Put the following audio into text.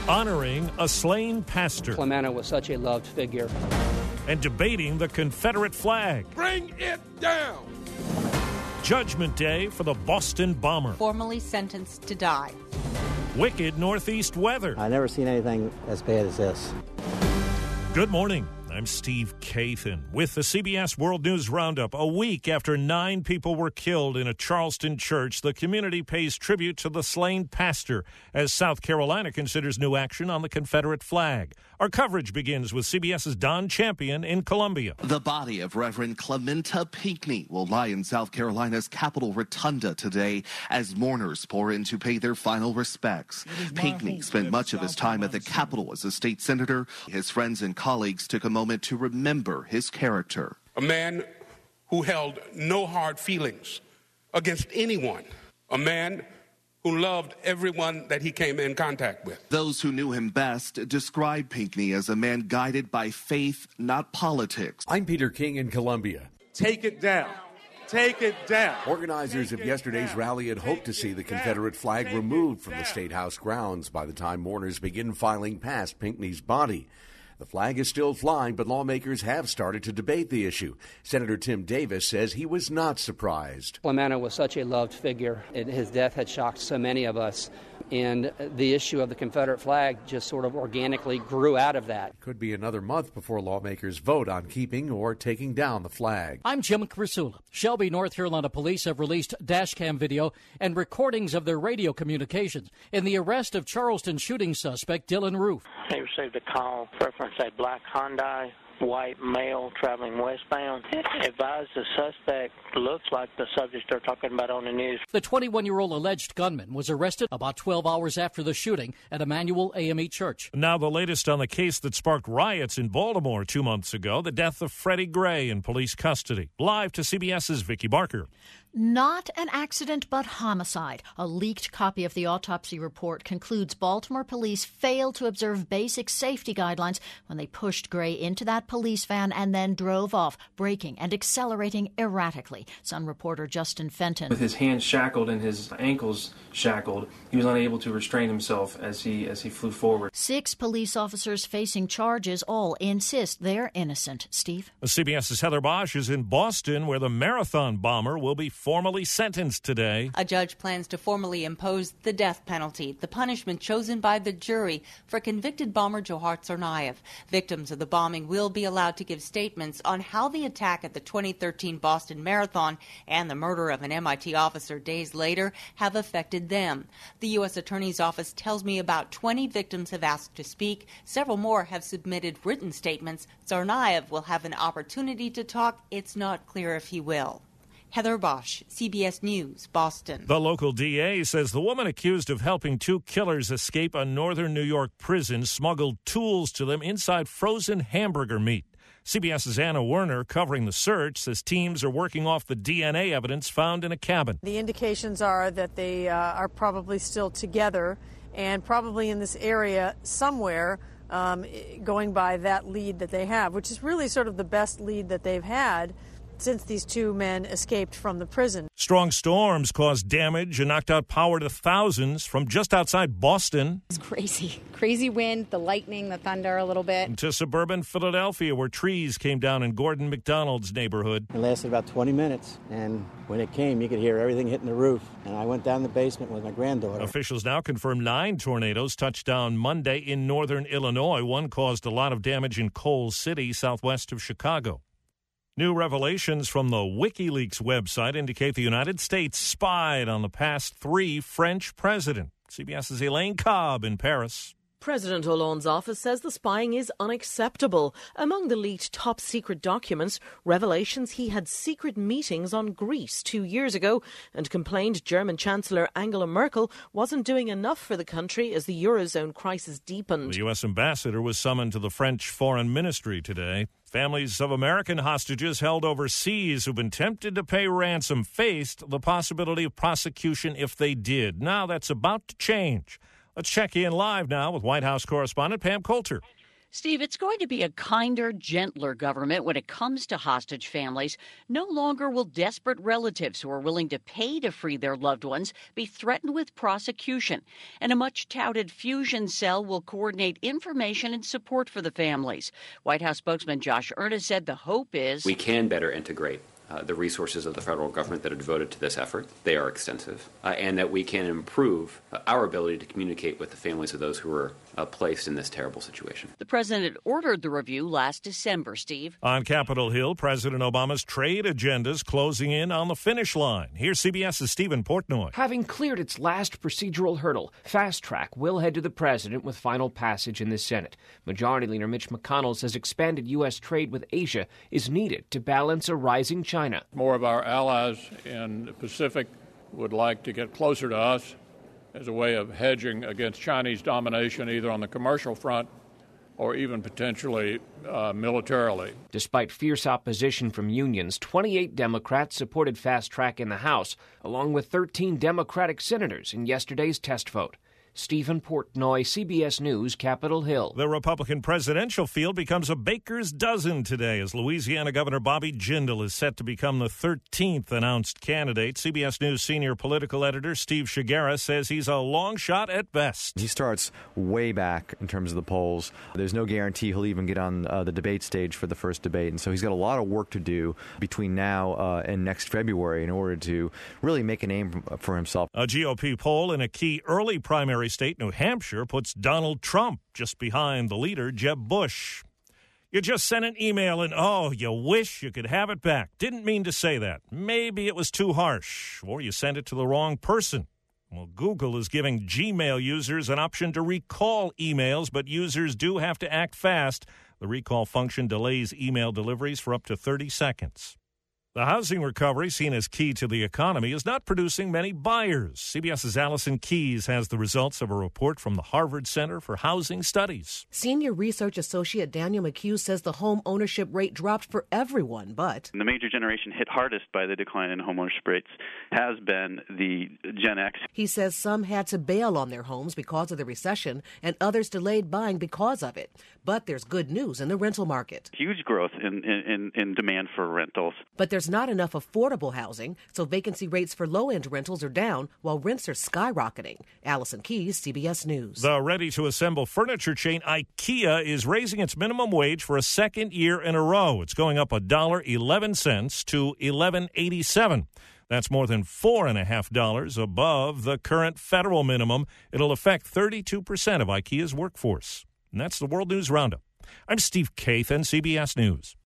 honoring a slain pastor, Clemente was such a loved figure, and debating the Confederate flag. Bring it down! Judgment Day for the Boston bomber. Formally sentenced to die. Wicked Northeast weather. I've never seen anything as bad as this. Good morning. I'm Steve Kathan with the CBS World News Roundup. A week after 9 people were killed in a Charleston church, the community pays tribute to the slain pastor as South Carolina considers new action on the Confederate flag. Our coverage begins with CBS's Don Champion in Columbia. The body of Reverend Clementa Pinckney will lie in South Carolina's Capitol Rotunda today as mourners pour in to pay their final respects. Pinckney spent much of his time at the Capitol as a state senator. His friends and colleagues took a moment to remember his character. A man who held no hard feelings against anyone. A man who loved everyone that he came in contact with. Those who knew him best described Pinckney as a man guided by faith, not politics. I'm Peter King in Columbia. Take it down. Take it down. Organizers of yesterday's rally had hoped to see the Confederate flag removed from the State House grounds by the time mourners begin filing past Pinckney's body. The flag is still flying, but lawmakers have started to debate the issue. Senator Tim Davis says he was not surprised. Clemente was such a loved figure. His death had shocked so many of us. And the issue of the Confederate flag just sort of organically grew out of that. It could be another month before lawmakers vote on keeping or taking down the flag. I'm Jim Crisula. Shelby, North Carolina police have released dashcam video and recordings of their radio communications in the arrest of Charleston shooting suspect Dylan Roof. They received a call referencing a black Hyundai, white male traveling westbound. Advised the suspect looks like the subject they're talking about on the news. The 21-year-old alleged gunman was arrested about 12 hours after the shooting at Emmanuel AME Church. Now the latest on the case that sparked riots in Baltimore 2 months ago, the death of Freddie Gray in police custody. Live to CBS's Vicki Barker. Not an accident, but homicide. A leaked copy of the autopsy report concludes Baltimore police failed to observe basic safety guidelines when they pushed Gray into that police van and then drove off, braking and accelerating erratically. Sun reporter Justin Fenton. With his hands shackled and his ankles shackled, he was unable to restrain himself as he flew forward. 6 police officers facing charges all insist they're innocent. Steve? CBS's Heather Bosch is in Boston, where the marathon bomber will be formally sentenced today. A judge plans to formally impose the death penalty, the punishment chosen by the jury for convicted bomber Dzhokhar Tsarnaev. Victims of the bombing will be allowed to give statements on how the attack at the 2013 Boston Marathon and the murder of an MIT officer days later have affected them. The U.S. Attorney's Office tells me about 20 victims have asked to speak. Several more have submitted written statements. Tsarnaev will have an opportunity to talk. It's not clear if he will. Heather Bosch, CBS News, Boston. The local DA says the woman accused of helping 2 killers escape a northern New York prison smuggled tools to them inside frozen hamburger meat. CBS's Anna Werner, covering the search, says teams are working off the DNA evidence found in a cabin. The indications are that they are probably still together and probably in this area somewhere, going by that lead that they have, which is really sort of the best lead that they've had since these 2 men escaped from the prison. Strong storms caused damage and knocked out power to thousands from just outside Boston. It's crazy. Crazy wind, the lightning, the thunder a little bit. To suburban Philadelphia, where trees came down in Gordon McDonald's neighborhood. It lasted about 20 minutes, and when it came, you could hear everything hitting the roof. And I went down the basement with my granddaughter. Officials now confirm 9 tornadoes touched down Monday in northern Illinois. One caused a lot of damage in Coal City, southwest of Chicago. New revelations from the WikiLeaks website indicate the United States spied on the past 3 French presidents. CBS's Elaine Cobb in Paris. President Hollande's office says the spying is unacceptable. Among the leaked top-secret documents, revelations he had secret meetings on Greece 2 years ago and complained German Chancellor Angela Merkel wasn't doing enough for the country as the Eurozone crisis deepened. The U.S. ambassador was summoned to the French Foreign Ministry today. Families of American hostages held overseas who've been tempted to pay ransom faced the possibility of prosecution if they did. Now that's about to change. Let's check in live now with White House correspondent Pam Coulter. Steve, it's going to be a kinder, gentler government when it comes to hostage families. No longer will desperate relatives who are willing to pay to free their loved ones be threatened with prosecution. And a much-touted fusion cell will coordinate information and support for the families. White House spokesman Josh Earnest said the hope is we can better integrate the resources of the federal government that are devoted to this effort. They are extensive. And that we can improve our ability to communicate with the families of those who are placed in this terrible situation. The president ordered the review last December, Steve. On Capitol Hill, President Obama's trade agenda's closing in on the finish line. Here's CBS's Stephen Portnoy. Having cleared its last procedural hurdle, Fast Track will head to the president with final passage in the Senate. Majority Leader Mitch McConnell says expanded U.S. trade with Asia is needed to balance a rising China. More of our allies in the Pacific would like to get closer to us as a way of hedging against Chinese domination, either on the commercial front or even potentially militarily. Despite fierce opposition from unions, 28 Democrats supported Fast Track in the House, along with 13 Democratic senators in yesterday's test vote. Stephen Portnoy, CBS News, Capitol Hill. The Republican presidential field becomes a baker's dozen today as Louisiana Governor Bobby Jindal is set to become the 13th announced candidate. CBS News senior political editor Steve Shigera says he's a long shot at best. He starts way back in terms of the polls. There's no guarantee he'll even get on the debate stage for the first debate, and so he's got a lot of work to do between now and next February in order to really make a name for himself. A GOP poll in a key early primary state, New Hampshire, puts Donald Trump just behind the leader, Jeb Bush. You just sent an email and, oh, you wish you could have it back. Didn't mean to say that. Maybe it was too harsh. Or you sent it to the wrong person. Well, Google is giving Gmail users an option to recall emails, but users do have to act fast. The recall function delays email deliveries for up to 30 seconds. The housing recovery, seen as key to the economy, is not producing many buyers. CBS's Allison Keyes has the results of a report from the Harvard Center for Housing Studies. Senior research associate Daniel McHugh says the home ownership rate dropped for everyone, but the major generation hit hardest by the decline in home ownership rates has been the Gen X. He says some had to bail on their homes because of the recession and others delayed buying because of it. But there's good news in the rental market. Huge growth in demand for rentals. But there's not enough affordable housing, so vacancy rates for low-end rentals are down while rents are skyrocketing. Allison Keyes, CBS News. The ready-to-assemble furniture chain IKEA is raising its minimum wage for a second year in a row. It's going up $1.11 to $11.87. That's more than $4.50 above the current federal minimum. It'll affect 32% of IKEA's workforce. And that's the World News Roundup. I'm Steve Kathan, CBS News.